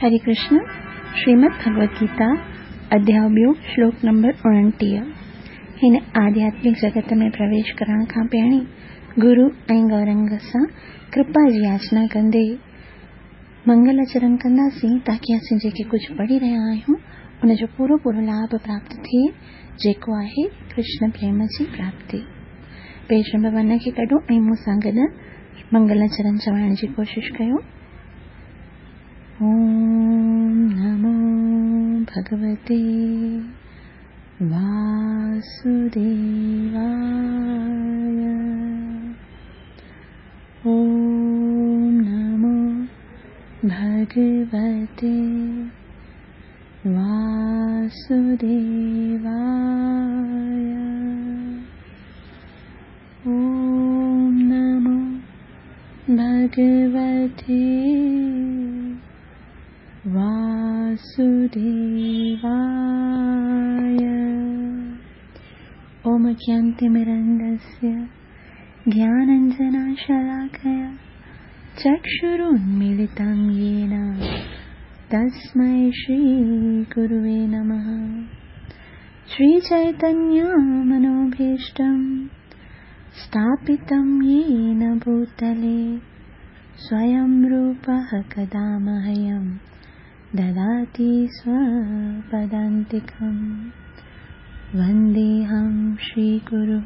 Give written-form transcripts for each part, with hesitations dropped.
हरे कृष्ण। श्रीमद् भगवद गीता अध्याय 2 श्लोक नंबर 29। हिन आध्यात्मिक जगत में प्रवेश करण खां पहिरीं गुरु ऐं गौरंग सां कृपा जी याचना कंदे मंगल आचरण कंदासीं ताकि असीं जेके कुछ पढ़ी रहिया आहियूं उन जो पूरो लाभ प्राप्त थिए, जेको आहे कृष्ण प्रेम जी प्राप्ति। पेज नंबर 1 खे कढो ऐं मूं सां गॾु मंगल आचरण चवाइण जी कोशिश कयो। ओम नमो भगवते वासुदेवाय। ओम नमो भगवते वासुदेवाय। ओम नमो भगवते वासुदेवाय। ओम ज्ञानतिमिरन्दस्य ज्ञानाञ्जनशलाकया चक्षुरुन्मीलितं येन तस्मै श्रीगुरुवे नमः। श्रीचैतन्यमनोभीष्टं स्थापितं येन भूतले स्वयं रूपः कदा मह्यं ददाति स्वपदान्तिकम्। वन्देऽहं श्रीगुरुः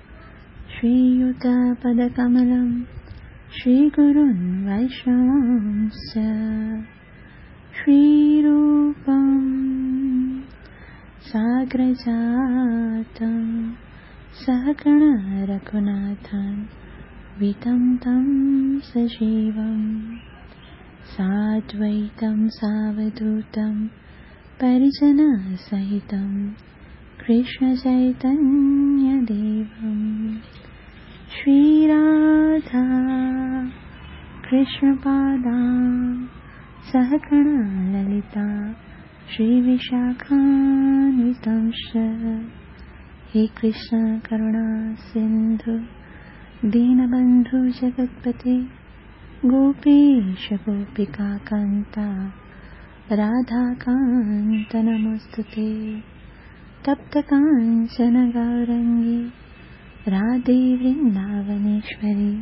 श्रीयुतपदकमलं श्रीगुरुन् वैष्णवांश्च। श्रीरूपं साग्रजातं सहगण रघुनाथान् वितं तं सजीवम् साद्वैतं सावधूतं परिजनसहितं कृष्णचैतन्यदेवं श्रीराधा कृष्णपादां सहगण ललिता श्रीविशाखान्वितंश्च। हे कृष्ण करुणा सिन्धु दीनबन्धु जगत्पते गोपेश गोपिकान्ता राधाकान्त नमोस्तुते। तप्तकाञ्चन गौरङ्गी राधे वृन्दावनेश्वरी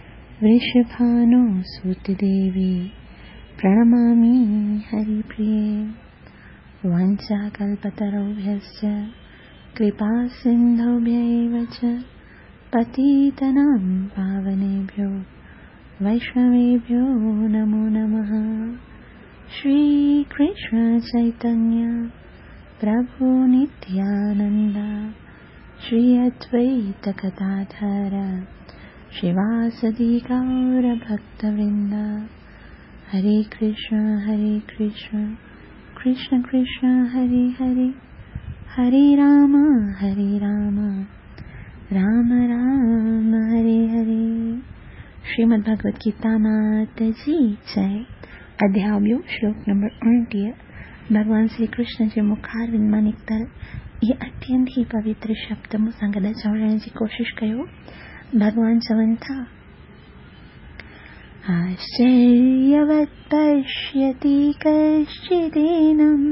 वृषभानुसुतदेवी प्रणमामि हरिप्रिये। वाञ्छाकल्पतरुभ्यश्च कृपासिन्धुभ्यैव च पतितनां पावनेभ्यो वैष्णवेभ्यो नमो नमः। श्रीकृष्ण चैतन्य प्रभु नित्यानन्द श्री अद्वैत गदाधर श्रीवासदि गौर भक्तवृन्द। हरे कृष्ण कृष्ण कृष्ण हरे हरे, हरे राम राम राम हरे हरे। श्रीमद् भगवद गीता माता जी जय। अध्याय 2 श्लोक नंबर 29। भगवान श्री कृष्ण जे मुखारविंद मां निकतल ये अत्यंत ही पवित्र शब्द मूंसां गॾु चवण जी कोशिश कयो। भगवान चवनि था, आश्चर्यवत् पश्यति कश्चिदेनम्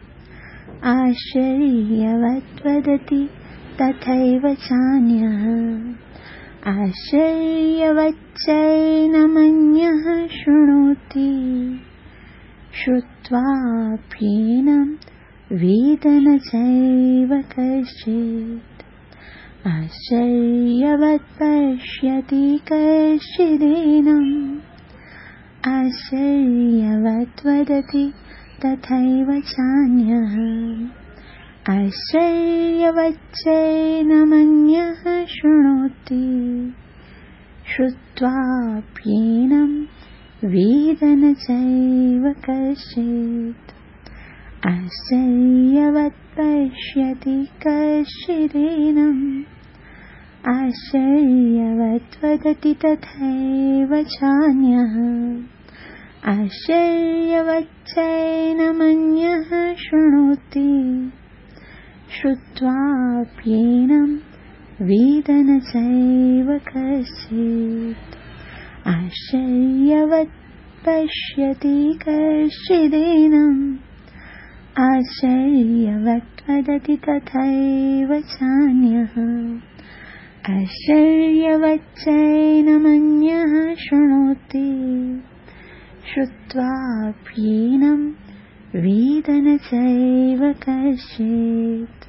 आश्चर्यवत् वदति तथैव चान्यः आश्चर्यवच्चैनमन्यः शृणोति श्रुत्वाप्येनं वेद न चैव कश्चित्। आश्चर्यवत् पश्यति कश्चिदेनम् आश्चर्यवत् वदति तथैव चान्यः आश्चर्यवच्चैनमन्यः शृणोति श्रुत्वाप्येनं वेद न चैव कश्चित्। आश्चर्यवत् पश्यति कश्चिदेनम् आश्चर्यवत् वदति तथैव चान्यः आश्चर्यवच्चैनमन्यः शृणोति श्रुत्वाप्येनं वेद न चैव कश्चित्। आश्चर्यवत् पश्यति कश्चिदेनम् आश्चर्यवत् वदति तथैव चान्यः आश्चर्यवच्चैनमन्यः शृणोति श्रुत्वाप्येनं वेद न चैव कश्चित्।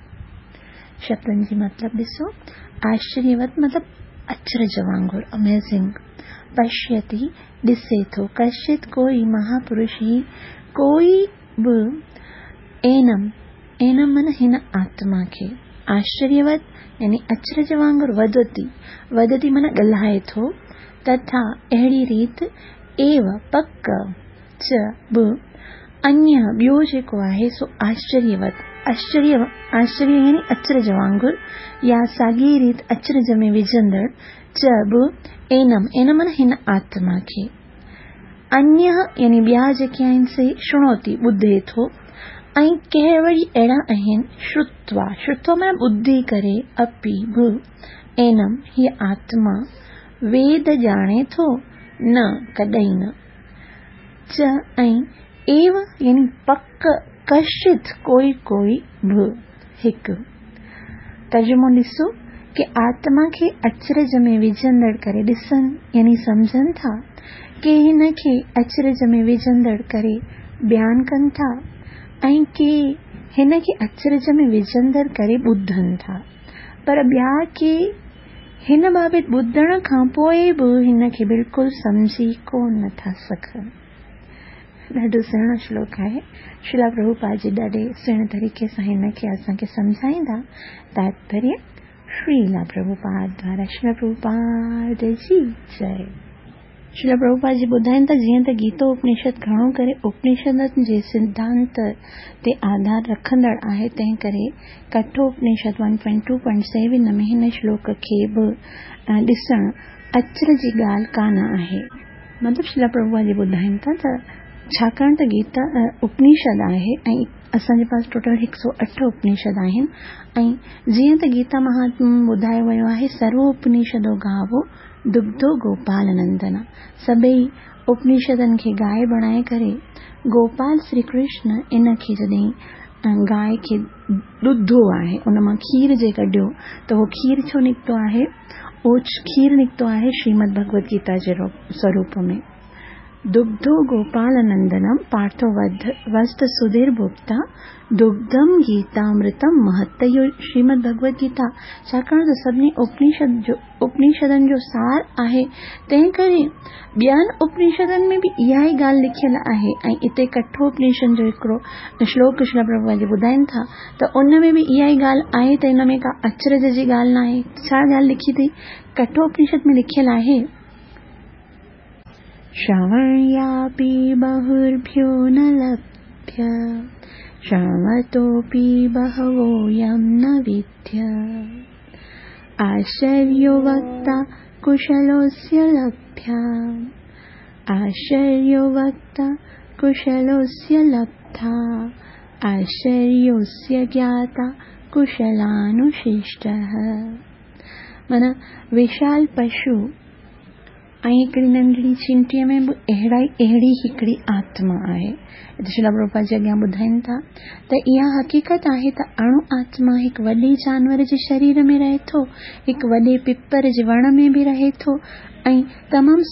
शब्दन जी मतलब ॾिसो, आश्चर्यवत मतलब अचरज वांगुर, अमेजिंग। पश्यति ॾिसे थो, कश्चित कोई, महापुरुष ही कोई बि, एनम एनम मन हिन आत्मा खे, आश्चर्यवत यानी अचरज वांगुर, वदति वदति मन ॻाल्हाए थो, तथा अहिड़ी रीत, एव पक्क, च बि, अन्य ॿियो जेको आहे सो आश्चर्यवत, आश्चर्य यानी अचरज वांगुर या साॻी रीत अचरज में विझंदड़, च बि एनम एनम मन हिन आत्मा खे, अन्य यानी ॿिया जेके आहिनि से शृणोति ॿुधे थो, ऐं कंहिं वरी अहिड़ा आहिनि श्रुत्वा, श्रुत्वा माना ॿुधी करे, अपि बि, एनम हीअ आत्मा, वेद ॼाणे थो, न कॾहिं न, च ऐं एव यानी पक, कश्चित कोई कोई बि, हिकु। तर्जुमो ॾिसो कि आत्मा खे अचरज में विझंदड़ करे ॾिसनि यानी सम्झनि था, के हिन खे अचरज में विझंदड़ करे बयान कनि था, ऐं के हिन खे अचरज में विझंदड़ करे ॿुधनि था, पर ॿिया के हिन बाबति ॿुधण खां पोइ बि हिन खे बिल्कुलु सम्झी कोन नथा सघनि। ॾाढो सुहिणो श्लोक आहे। श्रीला प्रभुपाद जी ॾाढे सुहिणे तरीक़े सां हिन खे असांखे सम्झाईंदा। तात्पर्य श्रीला प्रभुपाद द्वारा। श्रीला प्रभुपाद जी जय। श्रीला प्रभुपाद जी ॿुधाइनि था, जीअं त गीतोपनिषद घणो करे उपनिषदनि जे सिद्धांत ते आधार रखंदड़ आहे, तंहिं करे कठोपनिषद 1.2.7 में हिन श्लोक खे बि ॾिसण अचर जी ॻाल्हि कान आहे। मतिलबु श्रीला प्रभुपाद जी ॿुधाइनि था त छाकाणि त गीता उपनिषद आहे ऐं असांजे पास टोटल 108 उपनिषद आहिनि, ऐं जीअं त गीता महात्म्य ॿुधायो वियो आहे, सर्वोपनिषदो गावो दुग्धो गोपाल नंदन। सभई उपनिषदनि खे गाय बणाए करे गोपाल श्री कृष्ण इन खे जॾहिं गाय खे ॾुधो आहे, उन मां खीर जे कढियो, त उहो खीर छो निकितो आहे? उहो खीर निकितो आहे श्रीमद भगवत गीता जे स्वरूप में। दुग्धो गोपाल नंदनम पार्थो वस्त सुधीर भुक्ता दुग्धम गीतामृतम महत्तयो श्रीमद भगवत गीता। छाकाणि त सभिनी उपनिषदनि जो सार आहे, तंहिं करे ॿियनि उपनिषदनि में बि इहा ई ॻाल्हि लिखियल आहे। ऐं इते कठोपनिषद जो हिकिड़ो श्लोक श्रीला प्रभुपाद जी ॿुधाइनि था त उन में बि इहा ई ॻाल्हि आहे, त इन में का अचरज जी ॻाल्हि न आहे। छा ॻाल्हि लिखी अथई? कठोपनिषद में लिखियल आहे, श्रवण्यापि बहुर्भ्यो न लभ्य श्रवतोऽपि बहवोऽयं न विद्य आश्चर्यो वक्ता कुशलोऽस्य लभ्या आश्चर्यो वक्ता कुशलोऽस्य लब्धा आश्चर्योऽस्य ज्ञाता कुशलानुशिष्टः। माना विशाल पशु ऐं हिकिड़ी नंढड़ी चींटीअ में बि अहिड़ी हिकिड़ी आत्मा आहे। श्रीला प्रभुपाद जी अॻियां ॿुधाइनि था त इहा हक़ीक़त आहे त अणु आत्मा हिकु वॾे जानवर जे शरीर में रहे थो, हिकु वॾे पिपर जे वण में बि रहे थो, ऐं तमामु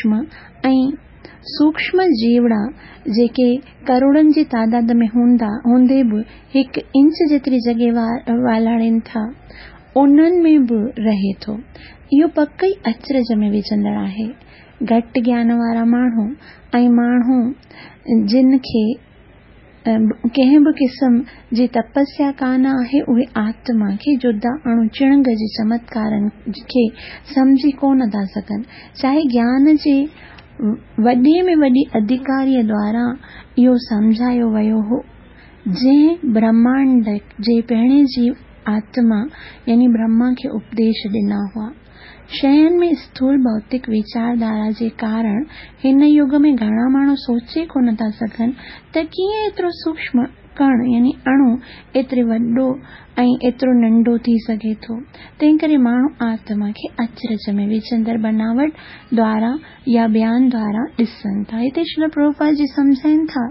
सूक्ष्म जीवड़ा जेके करोड़नि जी तादाद में हूंदे बि 1 इंच जेतिरी जॻह वालाड़नि था, उन्हनि में बि रहे थो। इहो पकई अचरज में विझंदड़ आहे। घटि ज्ञान वारा माण्हू ऐं माण्हू जिन खे कंहिं बि क़िस्म जी तपस्या कान आहे, उहे आत्मा खे जुदा अणु चिणग जे चमत्कारनि खे सम्झी कोन था सघनि। चाहे ज्ञान जे वॾे में वॾी अधिकारीअ द्वारा इहो सम्झायो वियो हो, जंहिं ब्रह्मांड जे पहिरें जी आत्मा यानी ब्रह्मा खे उपदेश ॾिना हुआ। शयुनि में स्थूल भौतिक विचारधारा जे कारण हिन युग में घणा माण्हू सोचे कोन था सघनि त कीअं एतिरो सूक्ष्म कण यानी अणु एतिरे वॾो ऐं एतिरो नंढो थी सघे थो। तंहिं करे माण्हू आत्मा खे अचरज में विचंदड़ बनावट द्वारा या बयान द्वारा ॾिसनि था। हिते श्रील प्रभुपाद जी सम्झाइनि था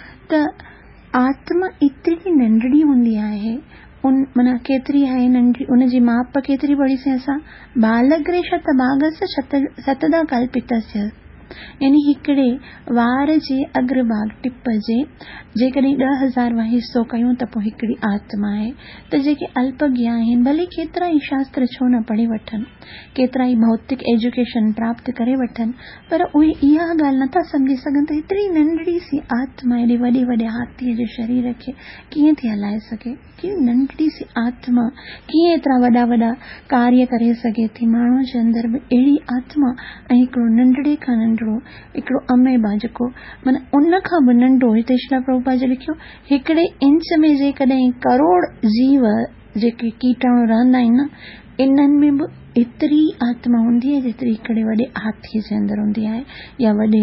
त आत्मा एतिरी नंढड़ी हूंदी आहे, माना केतिरी आहे नंढड़ी, उनजी माप केतिरी बड़ी से असां बालग्रे शतभागस्य शतदा कल्पितस्य, यानी हिकिड़े वार जे अग्रभाग टिप जे जेकॾहिं 10,000 हिस्सो कयूं त पोइ हिकिड़ी आत्मा आहे। त जेके अल्पज्ञ आहिनि भले केतिरा ई शास्त्र छो न पढ़ी वठनि, केतिरा ई भौतिक एजुकेशन प्राप्त करे वठनि, पर उहे इहा ॻाल्हि नथा सम्झी सघनि त हेतिरी नंढड़ी सी आत्मा एॾे वॾे वॾे हाथीअ जे शरीर खे कीअं थी हलाए सघे, कीअं नंढड़ी सी आत्मा कीअं एतिरा वॾा वॾा कार्य करे सघे थी। माण्हू जे अंदर बि अहिड़ी आत्मा ऐं हिकिड़ो नंढड़े खां नंढड़ो हिकिड़ो अमेबा जेको माना उन खां बि नंढो, हिते श्रील प्रभुपाद जी लिखियो हिकिड़े इंच में जेकॾहिं करोड़ जीव जेके कीटाणु रहंदा आहिनि न, इन्हनि में बि एतिरी आत्मा हूंदी आहे जेतिरी हिकिड़े वॾे हाथीअ जे अंदरि हूंदी आहे या वॾे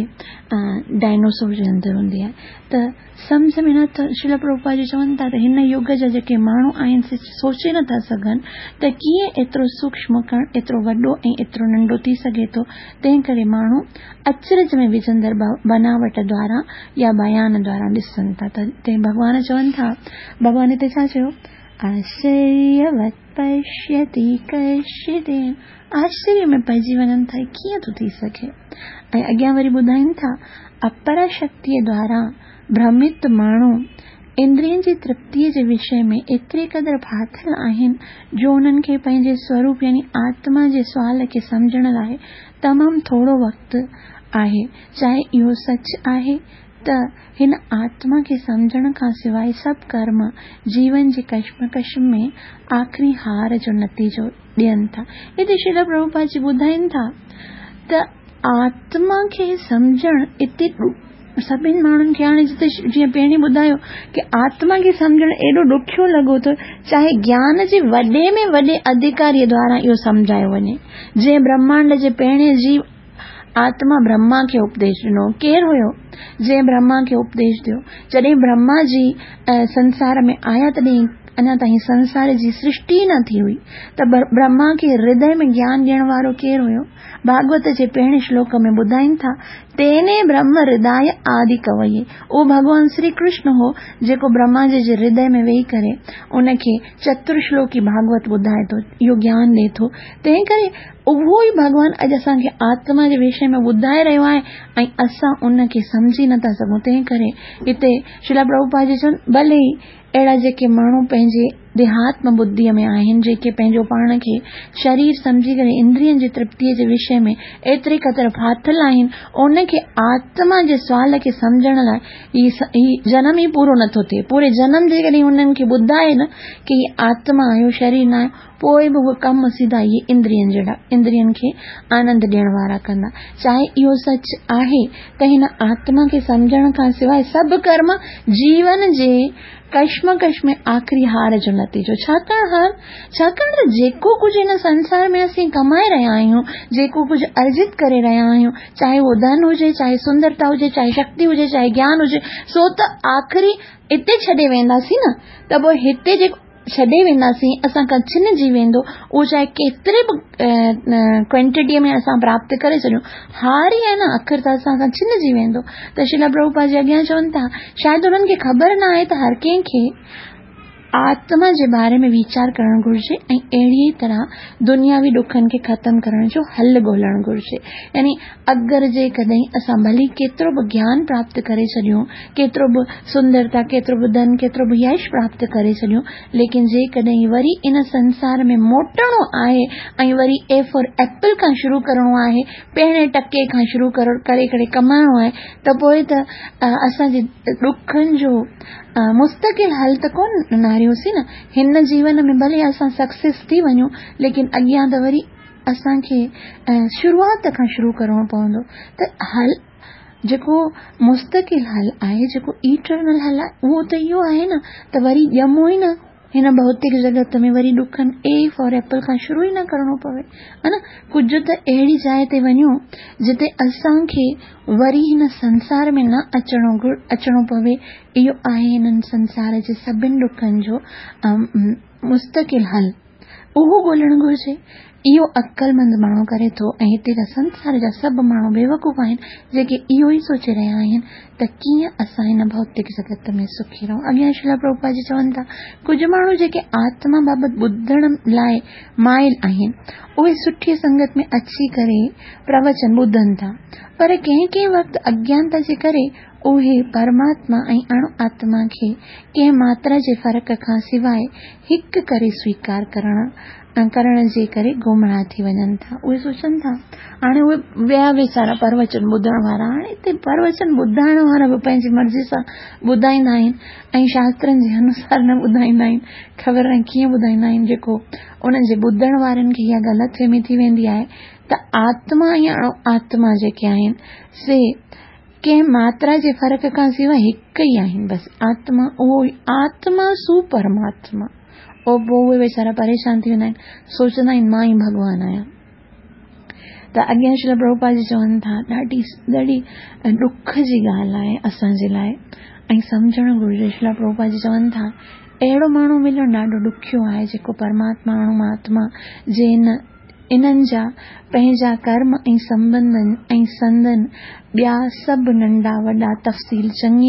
डायनोसोर जे अंदरि हूंदी आहे। त सम्झ में न त श्रील प्रभुपाद जी चवनि था त हिन युग जा जेके माण्हू आहिनि सोचे नथा सघनि त कीअं एतिरो सूक्ष्म कण एतिरो वॾो ऐं एतिरो नंढो थी सघे थो। तंहिं करे माण्हू अचरज में विझंदड़ बनावट द्वारा या बयान द्वारा ॾिसनि था। त भॻवान चवनि था, भॻवान हिते छा चयो, आश्चर्यवत् पश्यति कश्चिदेन, आश्चर्य में पइजी वञनि था कीअं थो थी सघे। ऐं अॻियां वरी ॿुधाइनि था, अपरा शक्तिअ द्वारा भ्रमित माण्हू इंद्रियनि जी तृप्तिअ जे विषय में एतिरे क़दुरु फाथल आहिनि जो उन्हनि खे पंहिंजे स्वरूप यानी आत्मा जे सुवाल खे सम्झण लाइ तमामु थोरो वक़्तु आहे। चाहे इहो सच आहे त हिन आत्मा खे सम्झण खां सवाइ सभु कर्म जीवन जी कश्मकश में आख़िरी हार जो नतीजो ॾियनि था। हिते श्रील प्रभुपाद जी ॿुधाइनि था त आत्मा खे सम्झण हिते सभिनि माण्हुनि खे, हाणे जिते जीअं पहिरीं ॿुधायो कि आत्मा खे सम्झण एॾो ॾुखियो लॻो थो, चाहे ज्ञान जे वॾे में वॾे अधिकारीअ द्वारा इहो सम्झायो वञे। जंहिं ब्रह्मांड जे पहिरें जीव आत्मा ब्रह्मा खे उपदेश ॾिनो, केरु हुयो जंहिं ब्रह्मा खे उपदेश ॾियो? जॾहिं ब्रह्मा जी संसार में आया तॾहिं अञा ताईं संसार जी सृष्टि न थी हुई, त ब्रह्मा खे हृदय में ज्ञान ॾियण वारो केरु हुयो? भागवत जे पहिरें श्लोक में ॿुधाइनि था, तेने ब्रह्म हृदय आदि कवये, उहो भगवान श्री कृष्ण हो जेको ब्रह्मा जे हृदय में वेही करे उनखे चतुर्श्लोकी भागवत ॿुधाए थो, इहो ज्ञान ॾे थो। तंहिं करे उहो ई भगवान अॼु असांखे आत्मा जे विषय में ॿुधाए रहियो आहे ऐं असां उनखे सम्झी नथा सघूं। तंहिं करे हिते श्रील प्रभुपाद जी चवनि, भले ई अहिड़ा जेके माण्हू पंहिंजे देहात्म बुद्धीअ में आहिनि, जेके पंहिंजो पाण खे शरीर सम्झी करे इंद्रियनि जी तृप्तिअ जे विषय में एतिरे क़दुरु फाथल आहिनि, उनखे आत्मा जे सुवाल खे सम्झण लाइ ही जनम ई पूरो नथो थिए। पूरे जनम जे कॾहिं उन्हनि खे ॿुधाए न कि आत्मा आयो शरीर न आहे, पोइ बि उहे कम सीधा इहे इंद्रियनि खे आनंद ॾियण वारा कंदा। चाहे इहो सच आहे त हिन आत्मा खे सम्झण खां सवाइ सभु कर्म जीवन जे कश्मकश में आख़िरी हार जो नतीजो। छाकाणि त जेको कुझु हिन संसार में असीं कमाए रहिया आहियूं, जेको कुझु अर्जित करे रहिया आहियूं, चाहे उहो धन हुजे, चाहे सुंदरता हुजे, चाहे शक्ति हुजे, चाहे ज्ञान हुजे, सो त आख़िरी हिते छॾे वेंदासीं न। त पोइ हिते जेको छॾे वेंदासीं असां खां छिनजी वेंदो, उहो चाहे केतिरे बि क्वांटिटीअ में असां प्राप्त करे छॾियूं, हार ई आहे न, आख़िर त असां खां छिनजी वेंदो। त श्रील प्रभुपाद जी अॻियां चवनि था, शायदि उन्हनि खे ख़बर न आहे त हर कंहिंखे आत्मा जे बारे में वीचार करणु घुर्जे ऐं अहिड़ी तरह दुनियावी ॾुखनि खे ख़तम करण जो हल ॻोल्हणु घुर्जे। यानी अगरि जे कॾहिं असां भली केतिरो बि ज्ञान प्राप्त करे छॾियूं, केतिरो बि सुंदरता, केतिरो बि धन, केतिरो बि यश प्राप्त करे छॾियूं, लेकिन जे कॾहिं वरी इन संसार में मोटणो आहे ऐं वरी ए फॉर एप्पल खां शुरू करणो आहे, पहिरें टके खां शुरू करे कमाइणो आहे, त पोइ त असांजे ॾुखनि जो मुस्तकिल हल त कोन नारियोसीं न। हिन जीवन में भले असां सक्सेस थी वञूं, लेकिन अॻियां त वरी असांखे शुरूआत खां शुरू करणो पवंदो। त हल जेको मुस्तकिल हल आहे, जेको इटर्नल हल आहे, उहो त इहो आहे न त वरी ॼमो ई न हिन भौतिक जगत में वरी ॾुखनि ए फॉर एप्पल खां शुरू ई न करणो पवे, है न। कुझु त अहिड़ी जाइ ते वञूं जिते असांखे वरी हिन संसार में न अचणो पवे। इहो आहे हिननि संसार जे सभिनि ॾुखनि जो मुस्तकिल हल, उहो ॻोल्हणु घुरिजे। इहो अक्लमंद माण्हू करे थो ऐं हिते जा संसार जा सभु माण्हू बेवकूफ़ आहिनि जेके इहो ई सोचे रहिया आहिनि त कीअं असां हिन भौतिक जगत में सुखी रहूं। अॻियां श्रील प्रभुपाद जी चवनि था, कुझु माण्हू जेके आत्मा बाबति ॿुधण लाइ माइल आहिनि उहे सुठी संगत में अची करे प्रवचन ॿुधनि था, पर कंहिं कंहिं वक़्तु अज्ञानता जे करे उहे परमात्मा ऐं अणु आत्मा खे कंहिं मात्रा जे फ़र्क़ खां सवाइ हिकु करे स्वीकार करण जे करे गुमराह थी वञनि था। उहे सोचनि था हाणे उहे ॿिया वेचारा प्रवचन ॿुधण वारा, हाणे हिते प्रवचन ॿुधाइण वारा बि पंहिंजी मर्ज़ी सां ॿुधाईंदा आहिनि ऐं शास्त्रनि जे अनुसार न ॿुधाईंदा आहिनि। ख़बर न कीअं ॿुधाईंदा आहिनि, जेको उन्हनि जे ॿुधण वारनि खे इहा ग़लतफ़हमी थी वेंदी आहे त आत्मा या अणु आत्मा जेके आहिनि से कंहिं मात्रा जे फ़र्क़ खां सवाइ हिकु ई आहिनि, बसि आत्मा उहो ई आत्मा सु परमात्मा। और पोइ उहे वेचारा परेशान थी वेंदा आहिनि, सोचंदा आहिनि मां ई भॻवान आहियां। त अॻियां श्रील प्रभुपाद जी चवनि था, ॾाढी ॾुख जी ॻाल्हि आहे असांजे लाइ ऐं सम्झणु घुरिजे। श्रील प्रभुपाद जी चवनि था, अहिड़ो माण्हू मिलणु ॾाढो ॾुखियो आहे जेको परमात्मा अणु आत्मा जे इन्हनि जा पंहिंजा कर्म ऐं संबंधन ऐं संदन ॿिया सभु नंढा वॾा तफ़सील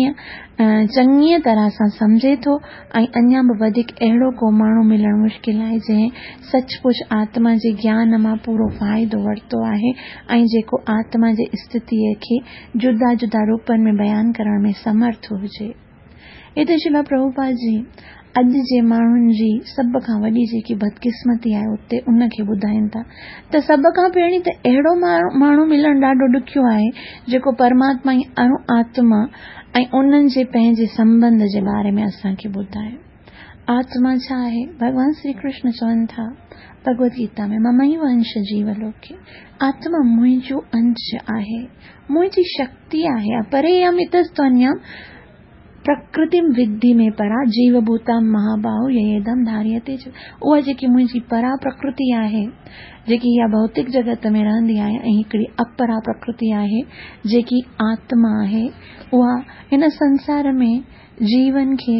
चङीअ तरह सां सम्झे थो। ऐं अञा बि वधीक अहिड़ो को माण्हू मिलणु मुश्किल आहे जंहिं सचपुच आत्मा जे ज्ञान मां पूरो फ़ाइदो वरितो आहे ऐं जेको आत्मा जे स्थितीअ खे जुदा जुदा रूपनि में बयानु करण में समर्थ हुजे। हिते श्रील प्रभुपाद जी अॼु जे माण्हुनि जी सभ खां वॾी जेकी बदकिस्मती आहे उते उनखे ॿुधाइनि था त सभ खां पहिरीं त अहिड़ो माण्हू मिलणु ॾाढो ॾुखियो आहे जेको परमात्मा ऐं अणु आत्मा ऐं उन्हनि जे पंहिंजे संबंध जे बारे में असांखे ॿुधाए। आत्मा छा आहे? भगवान श्री कृष्ण चवनि था भगवत गीता में, ममैव अंश जीवलोके, आत्मा मुंहिंजो अंश आहे, मुंहिंजी शक्ति आहे। अपरेयम इतस्त्वन्यम प्रकृतिम विद्धि में परा जीवभूता महाबाहु येदम धार्यते। उहा जेकी मुंहिंजी परा प्रकृति आहे जेकी इहा भौतिक जगत में रहंदी आहे ऐं हिकिड़ी अपरा प्रकृति आहे जेकी आत्मा आहे, उहा हिन संसार में जीवन खे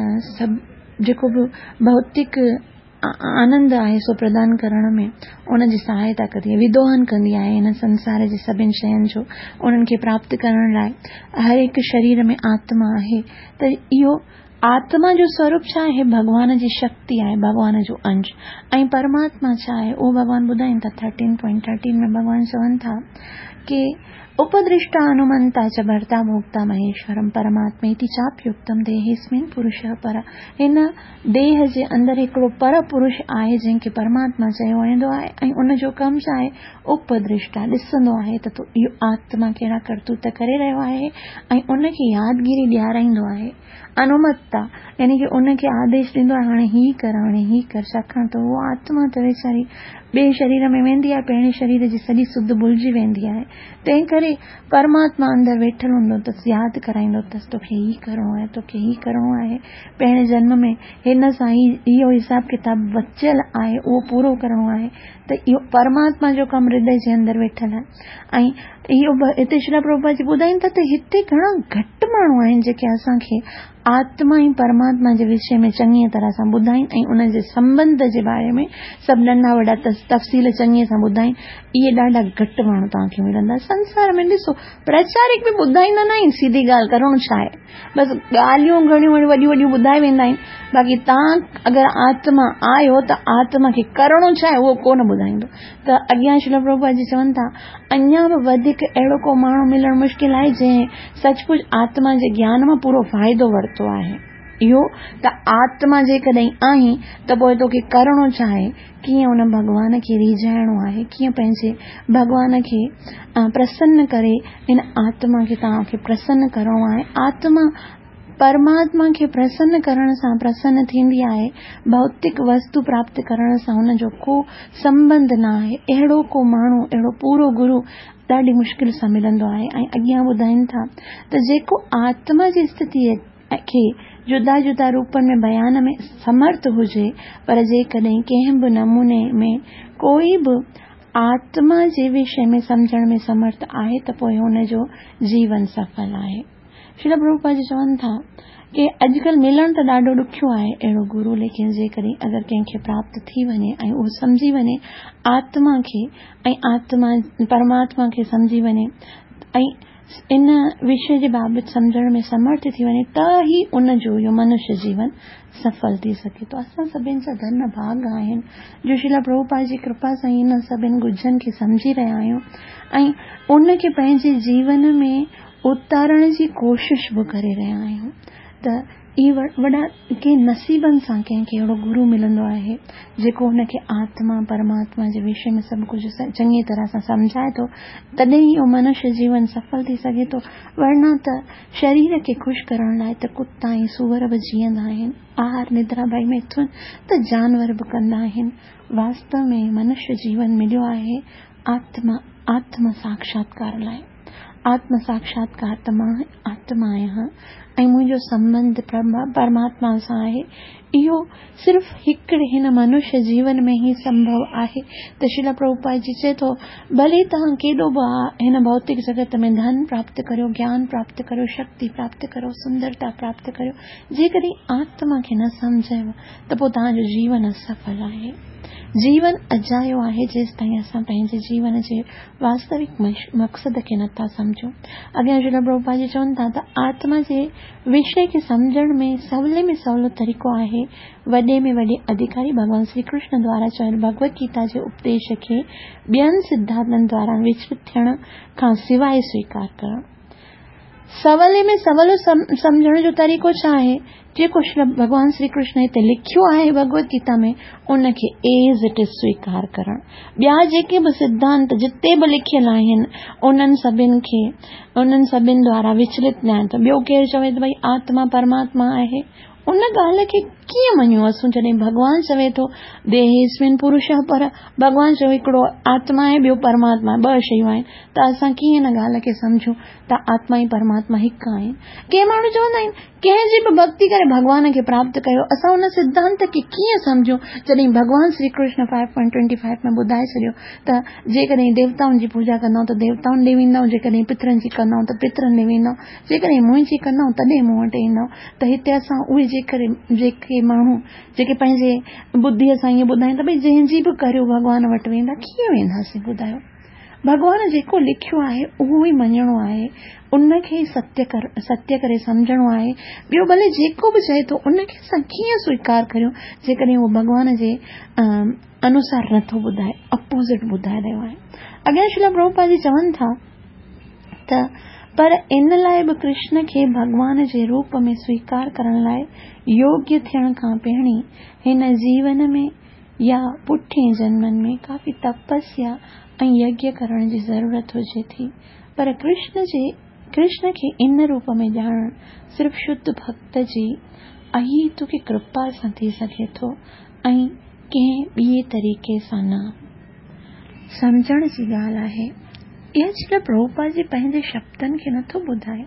सभु जेको बि भौतिक आनंद आहे सो प्रदान करण में उनजी सहायता कंदी आहे, विदोहन कंदी आहे हिन संसार जे सभिनि शयुनि जो उन्हनि खे प्राप्त करण लाइ। हर हिकु शरीर में आत्मा आहे त इहो आत्मा जो स्वरूप छा आहे? भगवान जी शक्ति आहे, भगवान जो अंश। ऐं परमात्मा छा आहे? उहो भगवान ॿुधाइनि था 13.13 में भगवान चवनि था कि उपदृष्टा अनुमंता च भर्ता भोक्ता महेश्वरम परमात्मेति चाप्युक्तम देहेस्मिन् पुरुषः पर। हिन देह जे अंदरि हिकिड़ो पर पुरुष आहे जंहिंखे परमात्मा चयो वेंदो आहे ऐं उन जो कमु छा आहे? उपदृष्टा, ॾिसंदो आहे त इहो आत्मा कहिड़ा करतूत करे रहियो आहे ऐं उनखे यादगिरी ॾियाराईंदो आहे। अनुमत्ता यानी कि उनखे आदेश ॾींदो आहे हाणे ही कर, हाणे ही कर, छाकाणि त उहो आत्मा त वेचारी ॿिए शरीर में वेंदी आहे, पहिरें शरीर जी सॼी सुध भुलिजी वेंदी आहे। तंहिं करे परमात्मा अंदरि वेठल हूंदो अथसि, यादि कराईंदो अथसि तोखे ही करिणो आहे, तोखे ही करिणो आहे। पहिरें जन्म में हिन सां इहो हिसाब किताब बचियल आहे, उहो पूरो करिणो आहे। त इहो परमात्मा जो कमु हृदय जे अंदरि वेठल आहे। ऐं इहो हिते श्री प्रभुपाद जी ॿुधाइनि था त हिते घणा घटि माण्हू आहिनि जेके असांखे आत्मा ऐं परमात्मा जे विषय में चङी तरह सां ॿुधाइनि ऐं उन जे संबंध जे बारे में सभु नंढा वॾा तफ़सील चङीअ सां ॿुधाइनि। इहे ॾाढा घटि माण्हू तव्हांखे मिलंदा संसार में। ॾिसो प्रचारिक बि ॿुधाईंदा न आहिनि सीधी ॻाल्हि, करणो छा आहे, बसि ॻाल्हियूं घणियूं वॾियूं वॾियूं ॿुधाए वेंदा आहिनि। बाक़ी तव्हां अगरि आत्मा आहियो त आत्मा खे करणो छा आहे उहो कोन ॿुधाईंदो। त अॻियां श्री प्रभुपाद जी चवनि था अञा बि वधीक अहिड़ो को माण्हू मिलणु मुश्किल आहे जंहिं सचपुच आत्मा जे ज्ञान मां पूरो फ़ाइदो वरितो आहे। इहो त आत्मा जेकॾहिं आहीं त पोइ तोखे करणो छा आहे, कीअं उन भॻवान खे रिझाइणो आहे, कीअं पंहिंजे भॻवान खे प्रसन्न करे इन आत्मा खे तव्हांखे प्रसन्न करणो आहे। आत्मा परमात्मा खे प्रसन्न करण सां प्रसन्न थींदी आहे, भौतिक वस्तु प्राप्त करण सां हुन जो को संबंध न आहे। अहिड़ो को माण्हू, अहिड़ो पूरो गुरु ॾाढी मुश्किल सां मिलंदो आहे। ऐं अॻियां ॿुधाइनि था त जेको आत्मा जी स्थिति खे जुदा जुदा रूपनि में बयान में समर्थ हुजे, पर जेकॾहिं कंहिं बि नमूने में कोई बि आत्मा जे विषय में समझण में समर्थ आहे त पोइ हुनजो जीवन सफल आहे। श्रील प्रभुपाद जी चवनि था कि अॼुकल्ह मिलण त ॾाढो ॾुखियो आहे अहिड़ो गुरु, लेकिन जेकॾहिं अगरि कंहिंखे प्राप्त थी वञे ऐं उहो सम्झी वञे आत्मा खे ऐं आत्मा परमात्मा खे सम्झी वञे ऐं इन विषय जे बाबति समझण में समर्थ थी वञे त ही उनजो इहो मनुष्य जीवन सफल थी सघे थो। असां सभिनि जा धन भाग आहिनि जो श्रील प्रभुपाद जी कृपा सां इन सभिनि गुजनि खे सम्झी रहिया आहियूं ऐं उनखे पंहिंजे जीवन में उतारण जी कोशिश बि करे रहिया आहियूं। त इहे वॾा कंहिं नसीबनि सां कंहिंखे अहिड़ो गुरु मिलंदो आहे जेको हुनखे आत्मा परमात्मा जे विषय में सभु कुझु चङी तरह सां सम्झाए थो, तॾहिं ई उहो मनुष्य जीवन सफल थी सघे थो। वरना त शरीर खे ख़ुशि करण लाइ त कुता ऐं सूअर बि जीअंदा आहिनि, आहार निद्रा भई मैथुन त जानवर बि कंदा आहिनि। वास्तव में मनुष्य जीवन मिलियो आहे आत्म साक्षात्कार लाइ। आत्म साक्षात्कार त मां आत्मा आहियां ऐं मुंहिंजो संबंध परमात्मा सां आहे, इहो सिर्फ़ हिकिड़े हिन मनुष्य जीवन में ही संभव आहे। त श्रील प्रभुपाद जी चए थो भले तव्हां केॾो बि हिन भौतिक जगत में धन प्राप्त करियो, ज्ञान प्राप्त करियो, शक्ति प्राप्त करियो, सुंदरता प्राप्त करियो, जेकॾहिं आत्मा खे न सम्झेव त पोइ तव्हांजो जीवन असफल आहे। जीवन अजायो आहे जेसि ताईं असां पंहिंजे जीवन जे वास्तविक मक़सद खे नथा सम्झूं। अॻियां श्रील प्रभुपाद जी चवनि था त आत्मा जे विषय खे सम्झण में सवले में सवलो तरीक़ो आहे वॾे में वॾे अधिकारी भगवान श्री कृष्ण द्वारा चयल भगवत गीता जे उपदेश खे ॿियनि सिद्धांतनि द्वारा विचलित थियण खां सवाइ स्वीकार करणु। सवले में सवलो सम्झण जो तरीक़ो छा आहे? जेको भगवान श्री कृष्ण हिते लिखियो आहे भगवत गीता में उनखे एज इट इज स्वीकार करणु। ॿिया जेके बि सिद्धांत जिते बि लिखियल आहिनि उन्हनि सभिनि द्वारा विचलित न आहिनि। त ॿियो केरु चवे त भई आत्मा परमात्मा आहे, उन ॻाल्हि खे कीअं मञूं असूं जॾहिं भगवान चवे थो देहेस्मिन् पुरुषः पर, भगवान चयो हिकिड़ो आत्मा आहे ॿियो परमात्मा, ॿ शयूं आहिनि, त असां कीअं हिन ॻाल्हि खे सम्झूं त आत्मा ऐं परमात्मा हिकु आहिनि। के माण्हू चवंदा आहिनि कंहिंजी बि भक्ति करे भगवान खे प्राप्त कयो, असां उन सिद्धांत खे कीअं सम्झूं जॾहिं भगवान श्री कृष्ण 5.25 में ॿुधाए छॾियो त जेकॾहिं देवताउनि जी पूजा कंदव त देवताउनि ॾे वेंदव, जेकॾहिं पितरनि जी कंदव त पितरनि ॾे वेंदव, जेकॾहिं मुंहिंजी कंदव तॾहिं मूं वटि ईंदव। त हिते असां उहे जेके माण्हू जेके पंहिंजे बुद्धीअ सां ईअं ॿुधाइनि त भई जंहिंजी बि करियो भगवान वटि वेंदा, कीअं वेंदासीं ॿुधायो? भगवान जेको लिखियो आहे उहो ई मञणो आहे, उनखे ई सत्य करे सम्झणो आहे। ॿियो भले जेको बि चए थो उनखे असां कीअं स्वीकार करियूं जेकॾहिं उहो भगवान जे अनुसार नथो ॿुधाए, अपोज़िट ॿुधाए रहियो आहे। अॻियां श्रील प्रभुपाद जी चवनि था त पर इन लाइ बि कृष्ण खे भगवान जे रूप में स्वीकार करण लाइ योग्य थियण खां पहिरीं हिन जीवन में या पुठे जन्मनि में काफ़ी तपस्या ऐं यज्ञ करण जी ज़रूरत हुजे थी। पर कृष्ण खे इन रूप में ॼाणण सिर्फ़ शुद्ध भक्त जी अहीतुकी कृपा सां थी सघे थो ऐं कंहिं ॿिए तरीक़े सां न। सम्झण जी ॻाल्हि आहे, इहा श्रील प्रभुपाद जी पंहिंजे शब्दनि खे नथो ॿुधाए,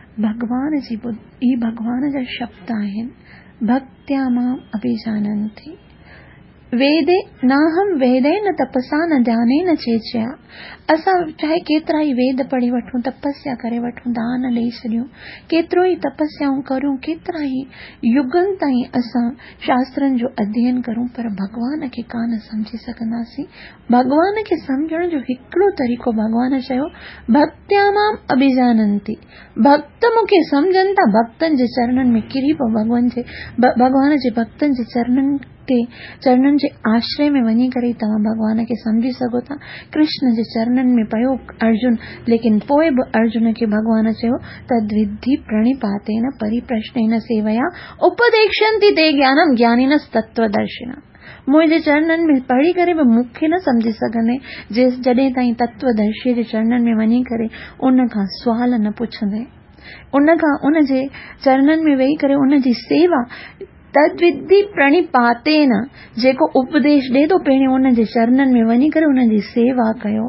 भगवान जा शब्द आहिनि। भक्त्या मां अभिजानन्ति वेदे नाहम वेदे न तपसा न ध्याने न चेचया। असां चाहे केतिरा ई वेद पढ़ी वठूं, तपस्या करे वठूं, दान ॾेई छॾियूं, केतिरो ई तपस्याऊं करूं, केतिरा ई युगनि ताईं असां शास्त्रनि जो अध्ययन करूं, पर भगवान खे कान सम्झी सघंदासीं। भगवान खे सम्झण जो हिकिड़ो तरीक़ो भगवान चयो भक्त्या मां अभिजानन्ति। भक्त मूंखे सम्झनि था, भक्तनि जे चरणनि में किरी पो भगवान जे भक्तनि जे चरणनि जे आश्रय में वञी करे तव्हां भगवान खे सम्झी सघो था। कृष्ण जे चरणनि में पियो अर्जुन, लेकिन पोइ बि अर्जुन खे भगवान चयो तद्विद्धि प्रणिपातेन परिप्रश्नेन सेवया उपदेक्षन्ति ते ज्ञानम ज्ञानिनस् तत्वदर्शिनः। मुंहिंजे चरणनि में पढ़ी करे बि मूंखे न सम्झी सघंदे जॾहिं ताईं तत्वदर्शी जे चरणनि में वञी करे उन खां सुवाल न पुछंदे, उन जे चरणनि में वेही करे उन जी सेवा तद्विद्धि प्रणिपातेन, जेको उपदेश ॾे थो पहिरियों उन जे चरणनि में वञी करे उन जी सेवा कयो,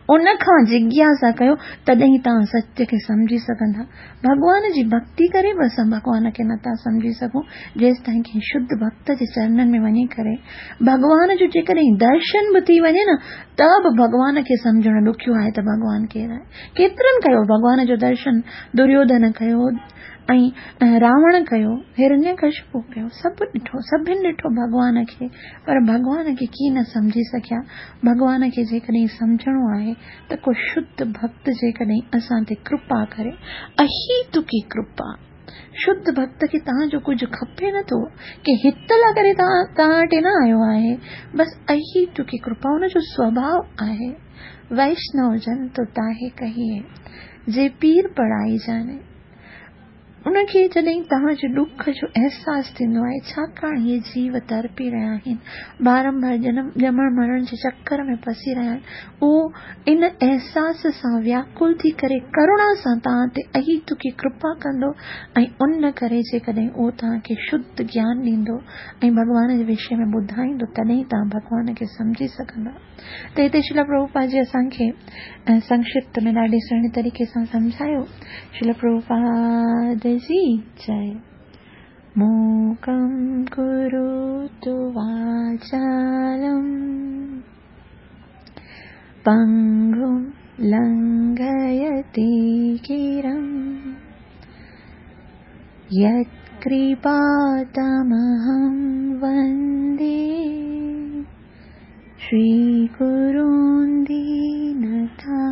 उन खां जिज्ञासा कयो, तॾहिं तव्हां सत्य खे सम्झी सघंदा। भगवान जी भक्ति करे बि असां भगवान खे नथा सम्झी सघूं, जेसि ताईं कि शुद्ध भक्त जे चरणनि में वञी करे भगवान जो जेकॾहिं दर्शन बि थी वञे न, त बि भगवान खे सम्झणु ॾुखियो आहे त भगवान केरु आहे। केतिरनि कयो भगवान जो दर्शन, दुर्योधन कयो ऐं रावण कयो, हिरण्यकशिपु कयो, सभु ॾिठो, सभिनि ॾिठो भगवान खे, पर भगवान खे कीअं न सम्झी सघिया। भगवान खे जेकॾहिं सम्झणो आहे त को शुद्ध भक्त जेकॾहिं असां ते कृपा करे, अहीतुकी कृपा। शुद्ध भक्त खे तव्हांजो कुझु खपे नथो, कि हित लाइ करे तव्हां वटि न आयो आहे, बसि अहीतुकी कृपा हुनजो स्वभाव आहे। वैष्णव जन तो ताहे कहिए, जे पीर पढ़ाई जाने। उनखे जॾहिं तव्हांजे दुख जो अहसास थींदो आहे, छाकाणि इहे जीव तड़पी रहिया आहिनि, बारंबार ॼमण मरण जे चक्कर में फसी रहिया आहिनि, उहो इन अहसास सां व्याकुल थी करे करुणा सां तव्हां ते अहीतुकी कृपा कंदो, ऐं उन करे जेकॾहिं उहो तव्हांखे शुद्ध ज्ञान ॾींदो ऐं भगवान जे विषय में ॿुधाईंदो, तॾहिं तव्हां भगवान खे सम्झी सघंदा। त हिते श्रील प्रभुपाद जी असांखे संक्षिप्त में ॾाढे सुहिणे तरीक़े सां सम्झायो। श्रील प्रभुपाद जी जय। मूकं करोतु वाचालं पंगुं लंघयति गिरं यत्कृपातमहं वन्दे श्रीगुरून् दीनतारणम्।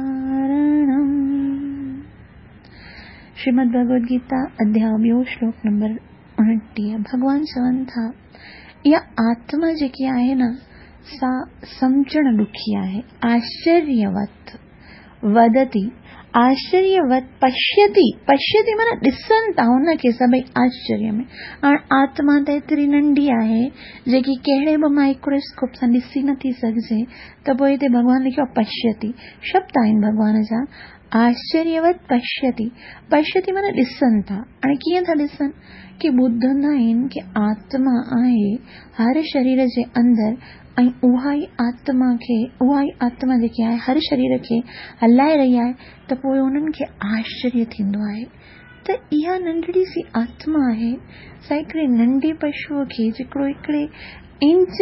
श्रीमद् भगवद गीता अध्याय 2 श्लोक नंबर 29। भगवान चवनि था, इहा आत्मा जेकी आहे न, सा सम्झण ॾुखी आहे। आश्चर्यवत वदति, आश्चर्यवत पश्यति, पश्यति माना ॾिसनि था हुनखे सभई आश्चर्य में। हाणे आत्मा त एतिरी नंढी आहे जेकी कहिड़े बि माइक्रोस्कोप सां ॾिसी नथी सघिजे, त पोइ हिते भगवान लिखियो पश्यति, शब्द आहिनि भगवान जा। आश्चर्यवत पश्यति, पश्यति माना ॾिसनि था। हाणे कीअं था ॾिसनि, कि ॿुधंदा आहिनि कि आत्मा आहे हर शरीर जे अंदरि, ऐं उहा ई आत्मा जेकी आहे हर शरीर खे हलाए रही आहे, त पोइ उन्हनि खे आश्चर्य थींदो आहे त इहा नंढड़ी सी आत्मा आहे, सा हिकिड़े नंढे पशुअ खे जेकड़ो हिकिड़े इंच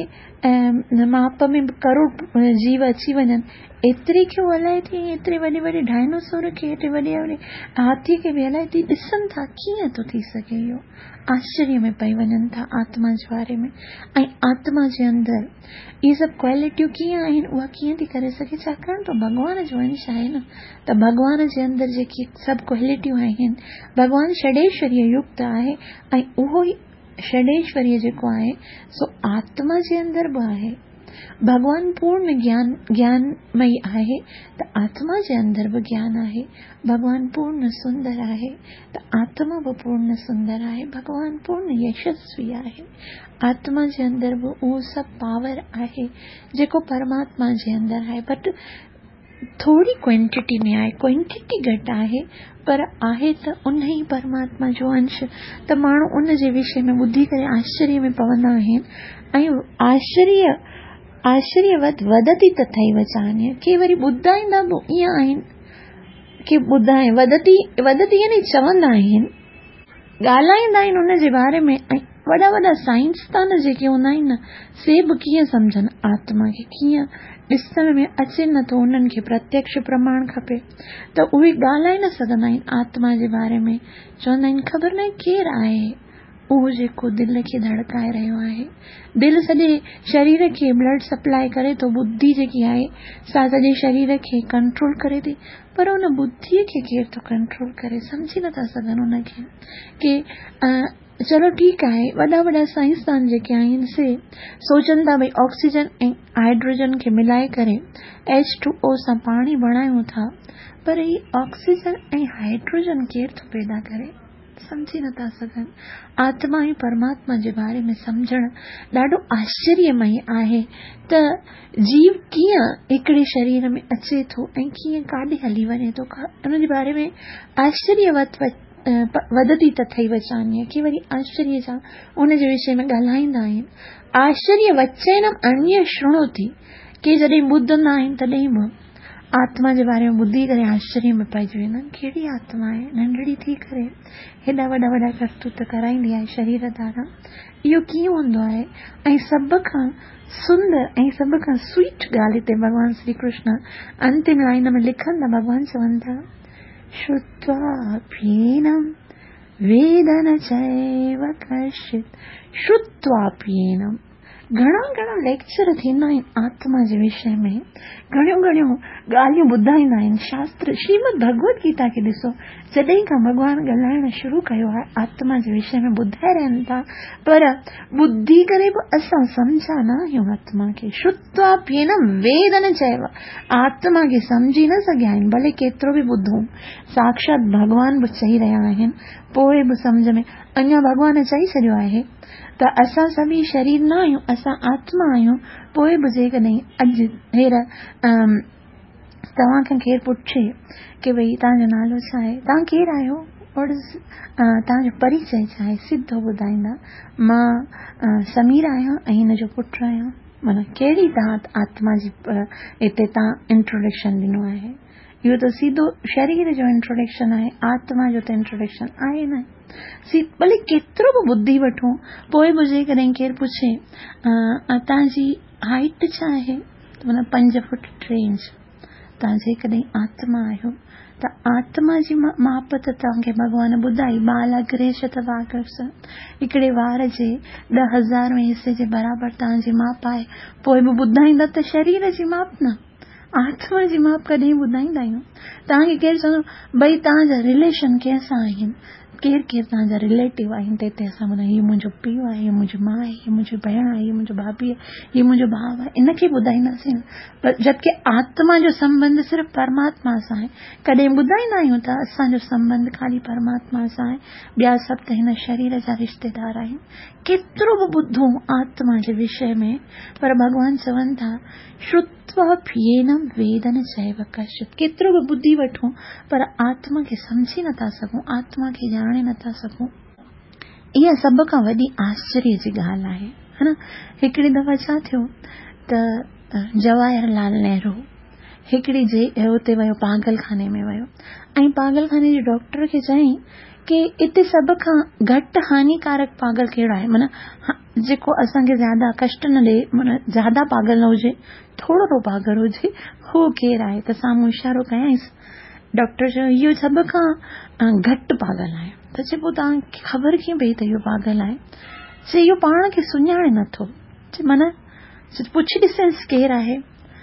जे माप में करोड़ जीव अची वञनि, एतिरे खे हलाए थी, एतिरे वॾे वॾे डायनासोर खे, एतिरे वॾे वॾे हाथी खे बि हलाए थी। ॾिसनि था कीअं थो थी सघे इहो, आश्चर्य में पई वञनि था आत्मा जे बारे में। ऐं आत्मा जे अंदरि इहे सभु क्वालिटियूं कीअं आहिनि, उहा कीअं थी करे सघे, छाकाणि त भगवान जो अंश आहे न। त भगवान जे अंदरि जेकी सभु क्वालिटियूं आहिनि, भगवान षडेश्वरीय युक्त आहे, ऐं उहो ई षडेश्वरीय जेको आहे सो आत्मा जे अंदरि बि आहे। भगवान पूर्ण ज्ञानमयी आहे, त आत्मा जे अंदरि बि ज्ञान आहे। भगवान पूर्ण सुंदर आहे, त आत्मा बि पूर्ण सुंदर आहे। भगवान पूर्ण यशस्वी आहे, आत्मा जे अंदरि बि उहो सभु पावर आहे जेको परमात्मा जे अंदरि आहे, बट थोड़ी क्वांटिटी में आहे, क्वांटिटी घटि आहे, पर आहे त उन ई परमात्मा जो अंश। त माण्हू उन जे विषय में ॿुधी करे आश्चर्य में पवंदा आहिनि, ऐं आश्चर्यवत वदति तथैव चान्य, के वरी ॿुधाईंदा बि ईअं आहिनि कि वदति यानी चवंदा आहिनि, ॻाल्हाईंदा आहिनि उन जे बारे में। ऐं वॾा वॾा साइंसदान जेके हूंदा आहिनि न, से बि कीअं सम्झनि आत्मा खे, कीअं ॾिसण में अचे नथो, उन्हनि खे प्रत्यक्ष प्रमाण खपे, त उहे ॻाल्हाए न सघंदा आहिनि आत्मा जे बारे में। चवंदा आहिनि ख़बर न केरु आहे उहो जेको दिलि खे धड़काए रहियो आहे। दिलि सॼे शरीर खे ब्लड सप्लाई करे थो, बुद्धि जेकी आहे सा सॼे शरीर खे कंट्रोल करे थी, पर उन बुद्धीअ खे केरु थो कंट्रोल करे, सम्झी नथा सघनि उनखे। कि चलो ठीकु आहे, वॾा वॾा साइंसदान जेके आहिनि से सोचनि था भई ऑक्सीजन ऐं हाइड्रोजन खे मिलाए करे H2O सां पाणी बणायूं था, पर ही ऑक्सीजन ऐं हाइड्रोजन केरु थो पैदा करे, सम्झी नथा सघनि। आत्मा ऐं परमात्मा जे बारे में सम्झण ॾाढो आश्चर्यमय आहे, त जीव कीअं हिकिड़े शरीर में अचे थो ऐं कीअं काॾे हली वञे थो, उन जे बारे में आश्चर्यवत वदति तथैव चान्य, कि वरी आश्चर्य सां उन जे विषय में ॻाल्हाईंदा आहिनि। आश्चर्य वचनम अन्य शृणोति, कि जॾहिं ॿुधंदा आहिनि तॾहिं बि आत्मा जे बारे में ॿुधी करे आश्चर्य में पइजी वेंदा आहिनि। कहिड़ी आत्मा आहे, नंढड़ी थी करे हेॾा वॾा वॾा करतूत कराईंदी आहे शरीर धारा। इहो कीअं हूंदो आहे? ऐं सभ खां सुंदर ऐं सभ खां स्वीट ॻाल्हि हिते भॻवान श्री कृष्ण अंतिम लाइन में लिखनि था। भॻवान चवनि था, श्रुत्वा पीनम वेदन चैव कश्चित्। श्रुत्वा पीनम, घणा घणा लेक्चर थींदा आहिनि आत्मा जे विषय में, घणियूं घणियूं ॻाल्हियूं ॿुधाईंदा आहिनि शास्त्र। श्रीमद भगवत गीता खे ॾिसो, जॾहिं खां भॻवान ॻाल्हाइण शुरू कयो आहे आत्मा जे विषय में ॿुधाए रहनि था, पर ॿुधी करे बि असां सम्झा न आहियूं आत्मा खे। श्रुत्वा पीनम वेदन चयव, आत्मा खे सम्झी न सघिया आहिनि, भले केतिरो बि ॿुधूं। साक्षात भॻवान बि चई रहिया आहिनि, पोइ बि सम्झ में, अञा भॻवान चई छॾियो आहे त असां सभई शरीर न आहियूं, असां आत्मा आहियूं। पोइ बि जेकॾहिं अॼु हेर तव्हांखे केरु पुछे की भई तव्हांजो नालो छा आहे, तव्हां केरु आहियो, तव्हांजो परिचय छा आहे, सिधो ॿुधाईंदा, मां समीर आहियां ऐं हिन जो पुटु आहियां। माना कहिड़ी तव्हां आत्मा जी हिते तव्हां इंट्रोडक्शन ॾिनो आहे? इहो त सीधो शरीर जो इंट्रोडक्शन आहे, आत्मा जो त इंट्रोडक्शन आहे न। भले केतिरो बि ॿुधी वठूं, पोइ बि जेकॾहिं केरु पुछे तव्हांजी हाइट छा आहे, माना 5 फुट 3 इंच, तव्हां जेकॾहिं आत्मा आहियो त आत्मा जी माप त तव्हांखे भॻवान ॿुधाई, बाल अग्रेश तवाकर्ष, हिकिड़े वार जे 10,000वें हिसे जे बराबरि तव्हांजी माप आहे। पोइ बि ॿुधाईंदा त शरीर जी माप न, आत्मा जी माप कॾहिं ॿुधाईंदा आहियूं। तव्हांखे केरु चवंदो भई तव्हांजा रिलेशन कंहिंसां आहिनि, केरु केरु तव्हांजा रिलेटिव आहिनि, त हिते असां ॿुधायूं हीअ मुंहिंजो पीउ आहे, हीअ मुंहिंजी माउ आहे, हीअ मुंहिंजी भेण आहे, हीअ मुंहिंजो भाभी आहे, हीअ मुंहिंजो भाउ आहे, इनखे ॿुधाईंदासीं। पर जबकि आत्मा जो संबंध सिर्फ़ु परमात्मा सां आहे। कॾहिं ॿुधाईंदा आहियूं त असांजो संबंध ख़ाली परमात्मा सां आहे, ॿिया सभु त हिन शरीर जा रिश्तेदार आहिनि। केतिरो बि ॿुधूं आत्मा जे विषय में, पर भॻवान चवनि था श्रुत्वा प्येनम वेदन चैव कश्चित्। केतिरो बि ॿुधी वठूं, पर आत्मा खे सम्झी नथा सघूं, आत्मा खे ॼाणे नथा सघूं। इहा सभ खां वॾी आश्चर्य जी ॻाल्हि आहे, है न। हिकिड़ी दफ़ा छा थियो त जवाहरलाल नेहरू हिकिड़ी हुते वियो, पागल खाने में वियो, ऐं पागल खाने जे डॉक्टर खे चयईं कि इते सभ खां घटि हानिकारक पागल कहिड़ो आहे, माना जेको असांखे ज्यादा कष्ट न ॾे, माना ज्यादा पागल न हुजे, थोरो पागल हुजे, हू केरु आहे? त साम्हूं इशारो कयईंसि। डॉक्टर चयो इहो सभ खां घटि पागल आहे। त चए पोइ तव्हांखे ख़बर कीअं पई त इहो पागल आहे? चए इहो पाण खे सुञाणे नथो। माना पुछी ॾिसेंसि केरु आहे।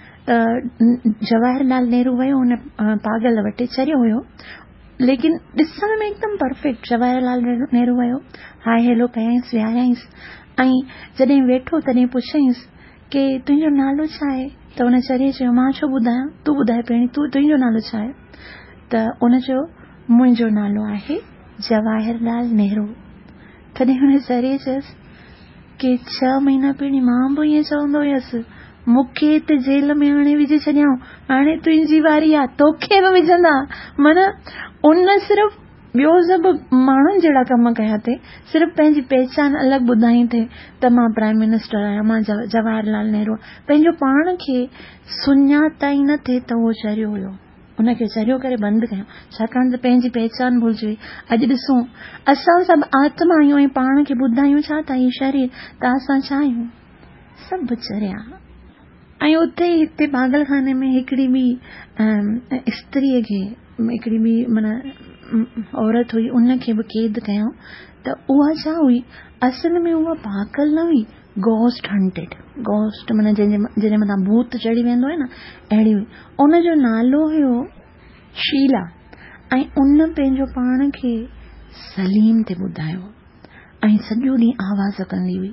जवाहरलाल नेहरू वियो, हुन पागल वटि चरियो हुयो, लेकिन ॾिसण में एकदम परफेक्ट। जवाहरलाल नेहरू वियो, हाय हेलो कयईंसि, विहारियईंसि, ऐं जॾहिं वेठो तॾहिं पुछईंसि कि तुंहिंजो नालो छा आहे? त हुन चरिए चयो मां छो ॿुधायां, तूं ॿुधाए पहिरीं, तुंहिंजो नालो छा आहे? त उन चयो मुंहिंजो नालो आहे जवाहरलाल नेहरू। तॾहिं हुन चरिए चयसि कि 6 महीना पहिरीं मां बि ईअं चवंदो हुयसि, मूंखे हिते जेल में हाणे विझी छॾियाऊं, हाणे तुंहिंजी वारी आहे, तोखे बि विझंदा। माना उन सिर्फ़ ॿियो सभु माण्हुनि जहिड़ा कम कया थे, सिर्फ़ु पंहिंजी पहचान अलॻि ॿुधाई थे त मां प्राइम मिनिस्टर आहियां, मां जवाहरलाल नेहरू। पंहिंजो पाण खे सुञाता ई न थे त उहो चरियो हुयो, उनखे चरियो करे बंदि कयो, छाकाणि त पंहिंजी पहचान भुलिजी वई। अॼु ॾिसूं असां सभु आत्मा आहियूं ऐं पाण खे ॿुधायूं छा था हीउ शरीर, त असां छा आहियूं? सभु चरिया। ऐं उते हिते पागलखाने में हिकिड़ी ॿी स्त्रीअ खे, हिकिड़ी ॿी माना औरत हुई, उनखे बि क़ैद कयऊं। त उहा छा हुई? असल में उहा पागल न हुई, गोस्ट हंटेड, गोस्ट माना जंहिंजे मथां भूत चढ़ी वेंदो आहे न, अहिड़ी हुई। उनजो नालो हुयो शीला, ऐं उन पंहिंजो पाण खे सलीम ते ॿुधायो, ऐं सॼो ॾींहुं आवाज़ कंदी हुई,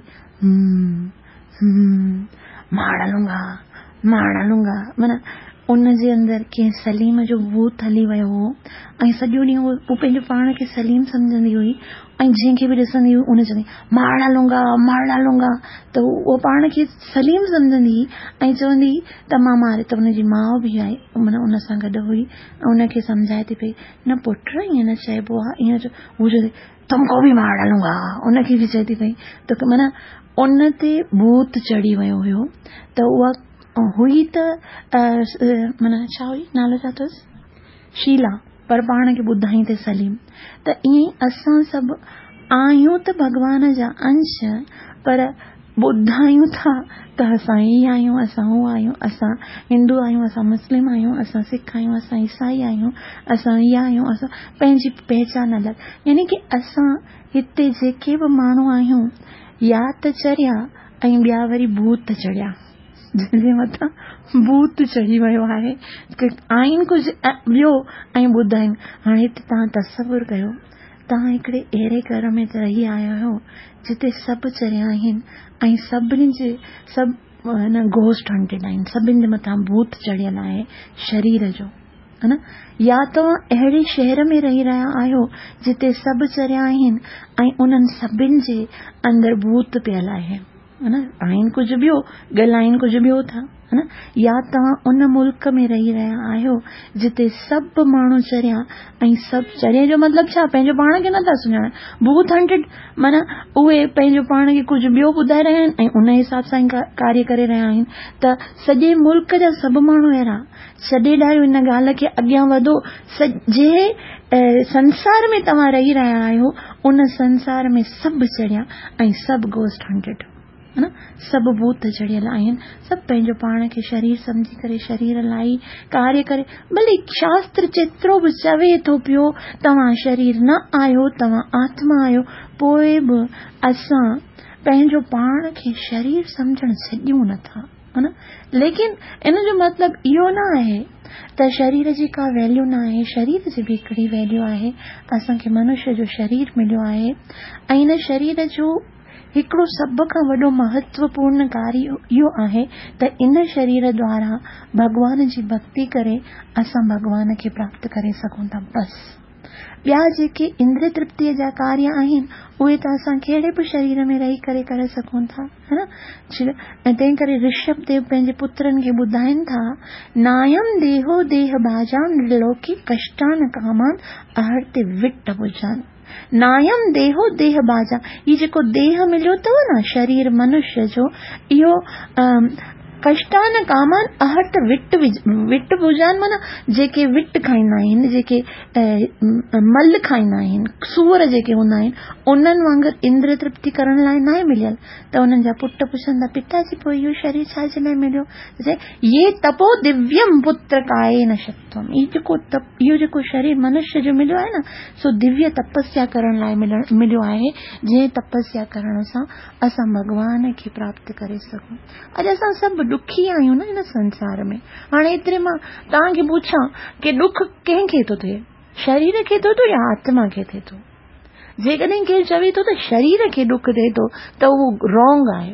मार डालूंगा। माना उनजे अंदरि कंहिं सलीम जो भूत हली वियो हो, ऐं सॼो ॾींहुं उहो पंहिंजो पाण खे सलीम सम्झंदी हुई, ऐं जंहिंखे बि ॾिसंदी हुई उन चवंदी मार डालूंगा। त उहो पाण खे सलीम सम्झंदी हुई ऐं चवंदी त मां मारे। त उनजी माउ बि आई, माना उन सां गॾु हुई, ऐं उनखे सम्झाए थी पई न पुट ईअं न चइबो आहे, ईअं हू चवे तुमको बि मार डालूंगा, उनखे बि चए थी पई। त माना उन ते भूत चढ़ी वियो हुयो। त उहा हुई त माना छा हुई, नालो छा अथसि, शीला, पर पाण खे ॿुधाई ते सलीम। त ईअं असां सभु आहियूं त भॻवान जा अंश, पर ॿुधायूं था त असां ई आहियूं, असां हू आहियूं, असां हिंदू आहियूं, असां मुस्लिम आहियूं, असां सिख आहियूं, असां ईसाई आहियूं, असां इहा आहियूं, असां पंहिंजी पहचान अलॻि। यानी कि असां हिते जेके बि माण्हू आहियूं, या त चरिया ऐं ॿिया वरी भूत चढ़िया, जंहिंजे मथां भूत चढ़ी वियो आहे, आहिनि कुझु ॿियो ऐं ॿुधाइनि। हाणे हिते तव्हां तसवुरु कयो, तव्हां हिकिड़े अहिड़े घर में रही आया आहियो जिते सभु चरिया आहिनि ऐं सभिनी जे सभु घोस्ट हंटेड आहिनि, सभिनि जे मथां भूत चढ़ियल आहे शरीर जो, है न। या तव्हां अहिड़े शहर में रही रहिया आहियो जिते सभु चरिया आहिनि ऐं उन्हनि सभिनि जे अंदरि भूत पियल आहे, है न, आहिनि कुझु ॿियो, ॻाल्हाइनि कुझु ॿियो था, है न। या तव्हां उन मुल्क में रही रहिया आहियो जिते सभु माण्हू चरिया ऐं सभु चरिया जो मतिलबु छा, पंहिंजो पाण खे नथा सुञाणनि, भूत हंटेड माना उहे पंहिंजो पाण खे कुझु ॿियो ॿुधाए रहिया आहिनि ऐं उन हिसाब सां ई कार्य करे रहिया आहिनि। त सॼे मुल्क जा सभु माण्हू अहिड़ा, छॾे ॾायो इन ॻाल्हि खे, अॻियां वधो, सॼे संसार में तव्हां रही रहिया आहियो, उन संसार में सभु चरिया ऐं सभु घोस्ट हंटेड, है न, सभु भूत चढ़ियल आहिनि, सभु पंहिंजो पाण खे शरीर सम्झी करे शरीर लाइ कार्य करे। भले शास्त्र जेतिरो बि चवे थो पियो तव्हां शरीर न आहियो, तव्हां आत्मा आहियो, पोइ बि असां पंहिंजो पाण खे शरीर सम्झण छॾियूं नथा, है न। लेकिन इन जो मतिलबु इहो न आहे त शरीर जी का वैल्यू न आहे, शरीर जी बि हिकिड़ी वैल्यू आहे। असांखे मनुष्य जो शरीर मिलियो आहे ऐं इन शरीर जो हिकिड़ो सभ खां वॾो महत्वपूर्ण कार्य इहो आहे त इन शरीर द्वारा भगवान जी भक्ति करे असां भगवान खे प्राप्त करे सघूं था। बस ॿिया जेके इंद्रिय तृप्तिअ जा कार्य आहिनि उहे त असां कहिड़े बि शरीर में रही करे सघूं था, है न। तंहिं करे ऋषभ देव पंहिंजे पुत्रनि खे ॿुधाइनि था, नायम देहो देह बाजान लोके कष्टान कामान आहर्ते विट भुजान। नायम देहो देह बाजा, ये जेको देह मिलियो अथव न, शरीर मनुष्य जो, इहो कष्टान कामान आहर्त विट भुजान माना जेके विट खाईंदा आहिनि, जेके मल खाईंदा आहिनि, सूअर जेके हूंदा आहिनि, उन्हनि वांगुरु इंद्रिय तृप्ति करण लाइ न आहे मिलियल। त उन्हनि जा पुट पुछंदा, पिताजी पोइ इहो शरीर छाजे लाइ मिलियो? ये तपो दिव्यम पुत्र काये न शक्तम, इहो जेको शरीर मनुष्य जो मिलियो आहे न, सो दिव्य तपस्या करण लाइ मिलियो आहे, जंहिं तपस्या करण सां असां भगवान खे प्राप्त करे सघूं। अॼु असां सभु दुखी आहियूं न इन संसार में। हाणे एतिरे मां तव्हांखे पुछां कि दुख कंहिंखे थो थिए, शरीर खे थो थिए या आत्मा खे थिए थो? जेकॾहिं केरु चवे थो त शरीर खे दुख थिए थो त उहो रॉन्ग आहे,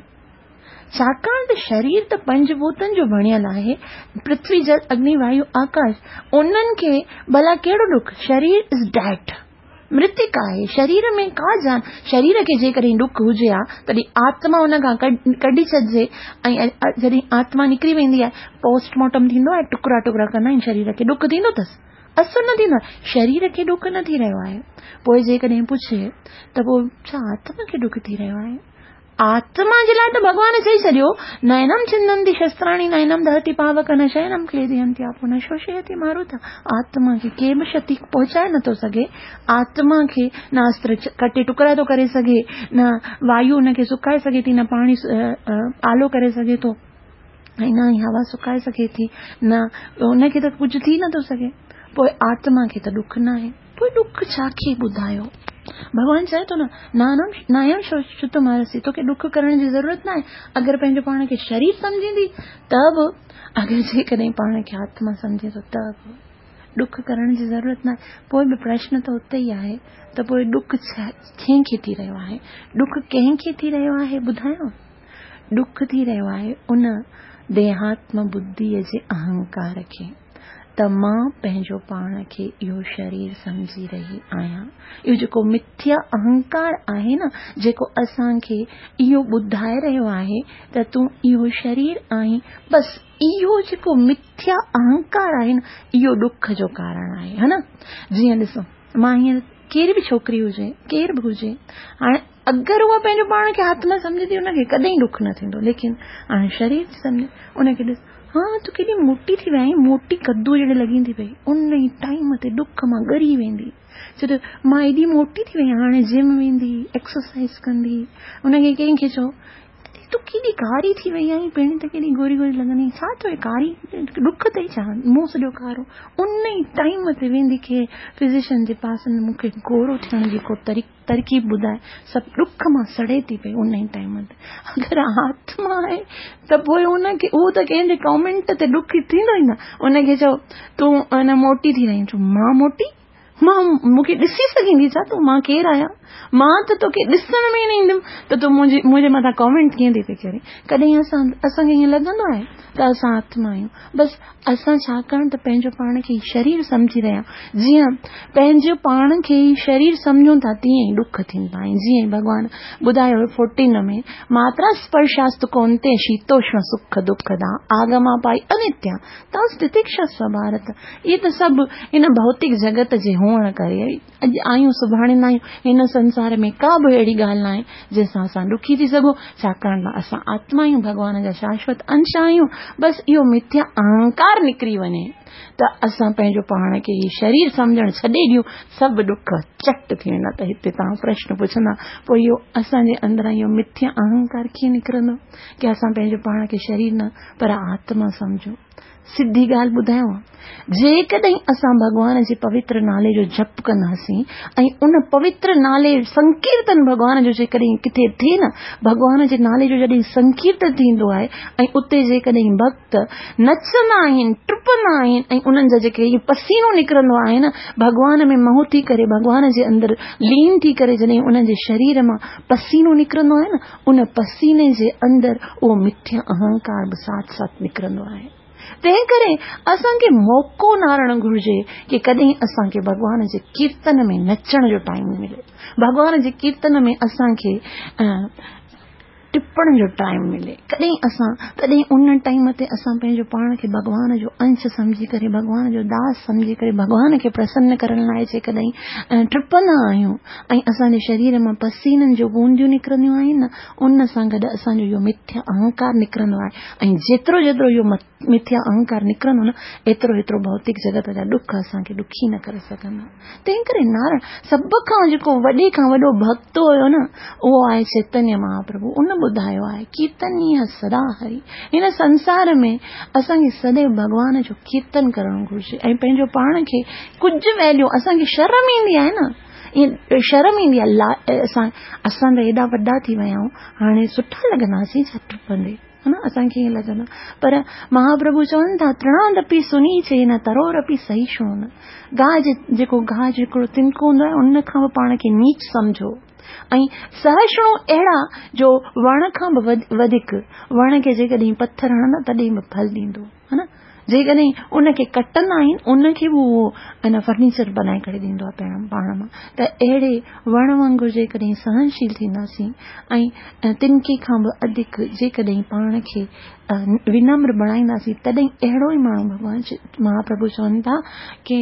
छाकाणि त शरीर त पंचभूतनि जो बणियल आहे, पृथ्वी जल अग्नि वायु आकाश, उन्हनि खे भला कहिड़ो दुख? शरीर इज डेड, मृतिका आहे, शरीर में का जान। शरीर खे जेकॾहिं दुख हुजे हा तॾहिं आत्मा उन खां कढी छॾिजे ऐं जॾहिं आत्मा निकिरी वेंदी आहे, पोस्टमार्टम थींदो आहे, टुकड़ा टुकड़ा कंदा आहिनि शरीर खे, दुख थींदो अथसि? असुर न थींदो आहे, शरीर खे दुख न थी रहियो आहे। पोइ जेकॾहिं पुछे त पोइ छा आत्मा खे दुख थी रहियो आहे? आत्मा जे लाइ त भॻवान चई छॾियो, नयनम छिन्दन्ति शस्त्राणि नयनम दहति पावक न शयनम क्लेदयन्ति आपो न शोषयति मारुता। आत्मा खे के बि क्षति पहुचाए नथो सघे, आत्मा खे न अस्त्र कटे टुकड़ा थो करे सघे, न वायु उनखे सुकाए सघे थी, न पाणी आलो करे सघे थो, ऐं न ई हवा सुकाए सघे थी, न उनखे त कुझु थी नथो सघे। पोइ आत्मा खे त दुख न आहे, पोइ दुख छा खे ॿुधायो? भगवान चए थो न, नायम शोषितो मारसी, तोखे दुख करण जी ज़रूरत न आहे। अगरि पंहिंजो पाण खे शरीर सम्झींदी त बि, अगरि जेकॾहिं पाण खे आत्मा सम्झे थो त बि दुख करण जी ज़रूरत न आहे। पोइ बि प्रश्न त उते ई आहे त पोइ दुख कंहिंखे थी रहियो आहे? दुख कंहिंखे थी रहियो आहे ॿुधायो? दुख थी रहियो आहे उन देहात्म बुद्धीअ जे अहंकार खे, त मां पंहिंजो पाण खे इहो शरीर सम्झी रही आहियां। इहो जेको मिथ्या अहंकार आहे न, जेको असांखे इहो ॿुधाए रहियो आहे त तूं इहो शरीर आहीं, बस इहो जेको मिथ्या अहंकार आहे न, इहो दुख जो कारण आहे, है न। जीअं ॾिसो, मां हींअर केर बि छोकिरी हुजे, केर बि हुजे, हाणे अगरि उहा पंहिंजो पाण खे आत्मा सम्झंदी, उनखे कॾहिं दुख न थींदो। लेकिन हाणे शरीर सम्झे, उनखे ॾिस, हाँ तूं केॾी मोटी थी वई, मोटी कद्दू जहिड़े लॻी पई, उन ई टाइम ते ॾुख मां ॻरी वेंदी। छो त मां एॾी मोटी थी वई, हाणे जिम वेंदी, एक्सरसाइज कंदी। उनखे कंहिंखे चओ तूं केॾी कारी थी वई आहीं, पहिरीं त केॾी गोरी गोरी लॻंदी, छा थियो कारी, ॾुख अथई छा, मुंहुं सॼो कारो। उन ई टाइम ते वेंदी के फिजिशियन जे पास में मूंखे गोरो थियण जी को तरकीब ॿुधाए, सभु ॾुख मां सड़े थी पई उन ई टाइम ते। अगरि आत्मा आहे त पोइ उनखे उहो त कंहिंजे कमेंट ते ॾुख थींदो ई न। उनखे चओ तूं अन मोटी थी रही, मां मोटी, मां मूंखे ॾिसी सघींदी छा तूं, मां केरु आहियां, मां त तोखे ॾिसण में न ईंदुमि त तूं मुंहिंजे मथां कमेंट कीअं थी पई करे। कॾहिं असांखे ईअं लॻंदो आहे त असां आत्मा आहियूं, बसि असां छाकाणि त पंहिंजो पाण खे शरीर सम्झी रहिया, जीअं पंहिंजो पाण खे शरीर सम्झूं था तीअं ई ॾुख थींदा आहिनि। जीअं भॻवान ॿुधायो 14 में, मात्रा स्पर्शास्तु कोन्ते शीतोष्ण सुख दुखदा आगमा पाई अनित्या तस् तितिक्षा स्वभारत। इहे त सभु इन भौतिक जगत जे हुअण करे अॼु आहियूं सुभाणे न आहियूं। हिन संसार में का बि अहिड़ी ॻाल्हि न आहे जंहिंसां असां ॾुखी थी सघूं, छाकाणि त असां आत्मा आहियूं, भॻवान जा शाश्वत अंश आहियूं। बसि इहो मिथ्या अहंकार निकिरी वञे त असां पंहिंजो पाण खे ई शरीर सम्झणु छॾे ॾियूं, सभु ॾुख चट थी वेंदा। त हिते तव्हां प्रश्न पुछंदा पोइ इहो असांजे अंदरां इहो मिथ्या अहंकार कीअं निकिरंदो की असां पंहिंजो पाण खे शरीर न पर आत्मा सम्झूं। सिधी ॻाल्हि ॿुधायांव, जेकॾहिं असां भॻवान जे पवित्र नाले जो जप कंदासीं ऐं उन पवित्र नाले संकीर्तन भॻवान जो जेकॾहिं किथे थिए न, भॻवान जे नाले जो जॾहिं संकीर्तन थींदो आहे ऐं उते जेकॾहिं भक्त नचंदा आहिनि, टुपंदा आहिनि ऐं उन्हनि जा जेके पसीनो निकिरंदो आहे न, भॻवान में मोह थी करे, भॻवान जे अंदरि लीन थी करे जॾहिं उन्हनि जे शरीर मां पसीनो निकिरंदो आहे न, उन पसीने जे अंदरि उहो मिथ्या अहंकार बि साथ साथ निकिरंदो आहे। तंहिं करे असांखे मौक़ो न आणणु घुर्जे कि कॾहिं असांखे भॻवान जे कीर्तन में नचण जो टाइम मिले, भॻवान जे कीर्तन में असांखे टिप्पण जो टाइम मिले। तॾहिं उन टाइम ते असां पंहिंजो पाण खे भॻवान जो अंश सम्झी करे, भॻवान जो दास सम्झी करे, भॻवान खे प्रसन्न करण लाइ जेकॾहिं टिपंदा आहियूं ऐं असांजे शरीर मां पसीननि जो बूंदियूं निकिरंदियूं आहिनि न, उन सां गॾु असांजो इहो मिथ्या अहंकार निकिरंदो आहे। ऐं जेतिरो इहो मिथ्या अहंकार निकिरंदो न, एतिरो भौतिक जगत जा ॾुख असांखे ॾुखी न करे सघंदा। तंहिं करे नारायण सभ खां जेको वॾे खां वॾो भक्त हुयो न, उहो आहे चैतन्य महाप्रभु। उन ॿुधायो आहे कीर्तनीय सदा हरि। हिन संसार में असांखे सदैव भॻवान जो कीर्तन करणु घुर्जे ऐं पंहिंजो पाण खे कुझु वैल्यू, असांखे शर्म ईंदी आहे न, ईअं शर्म ईंदी आहे, असां त एॾा वॾा थी विया आहियूं, हाणे सुठा लॻंदासीं छा टुपंदे, है न, असांखे ईअं लॻंदो। पर महाप्रभु चवनि था तृणादपि सुनी चे न तरोरपि सहिष्णु न। जेको गाह हिकिड़ो तिनको हूंदो आहे, उन खां बि पाण खे नीच सम्झो ऐं सहिष्णु अहिड़ा जो वण खां बि वधीक, वण खे जेकॾहिं पत्थर हणंदा तॾहिं बि फल ॾींदो, है न, जेकॾहिं उनखे कटंदा आहिनि उनखे बि उहो फर्नीचर बनाए करे ॾींदो आहे पाण मां। त अहिड़े वण वांगुरु जेकॾहिं सहनशील थींदासीं ऐं तिनके खां बि अधिक जेकॾहिं पाण खे विनम्र बणाईंदासीं, तॾहिं अहिड़ो ई माण्हू भॻवान महाप्रभु चवनि था कि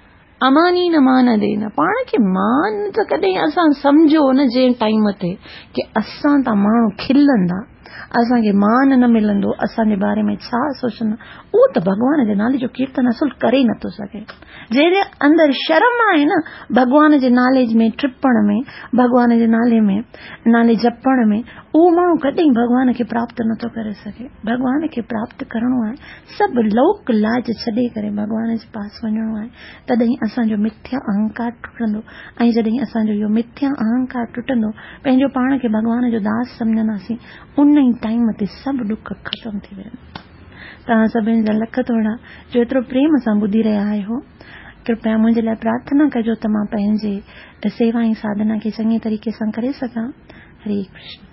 अमानी न मान देना। पाण खे मान त कॾहिं असां सम्झो न जंहिं टाइम ते कि असां त माण्हू खिलंदा, असांखे मान न मिलंदो, असांजे बारे में छा सोचंदा, उहो त भॻवान जे नाले जो कीर्तन असुल करे ई नथो सघे। जंहिंजे अंदरि शर्म आहे न भॻवान जे नाले में टिपण में, भॻवान जे नाले जपण में, उहो माण्हू कॾहिं भॻवान खे प्राप्त नथो करे सघे। भॻवान खे प्राप्त करणो आहे, सभु लोक लाज छॾे करे भॻवान जे पास वञणो आहे, तॾहिं असांजो मिथ्या अहंकार टुटंदो। ऐं जॾहिं असांजो इहो मिथ्या अहंकार टुटंदो, पंहिंजो पाण खे भॻवान जो दास सम्झंदासीं, उन ई टाइम ते सभु ॾुख ख़तम थी वेंदा। तव्हां सभिनि जा लख थोड़ा जो एतिरो प्रेम सां ॿुधी रहिया आहियो, कृपया मुंहिंजे लाइ प्रार्थना कजो त मां पंहिंजे सेवा ऐं साधना खे चङे तरीक़े सां करे सघां। हरे कृष्ण।